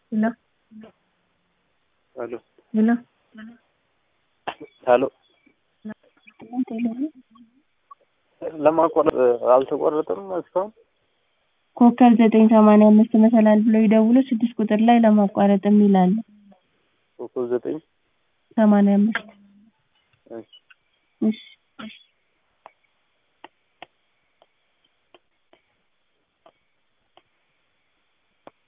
Hello. Hello. Hello. Hello. ለማቋረጥ አልተቋረጠም እስካሁን ኮከብ 985 መሰላል ብለው ይደውሉ 6 ቁጥር ላይ ለማቋረጥም ይላል ኮከብ 9 85 እሺ እሺ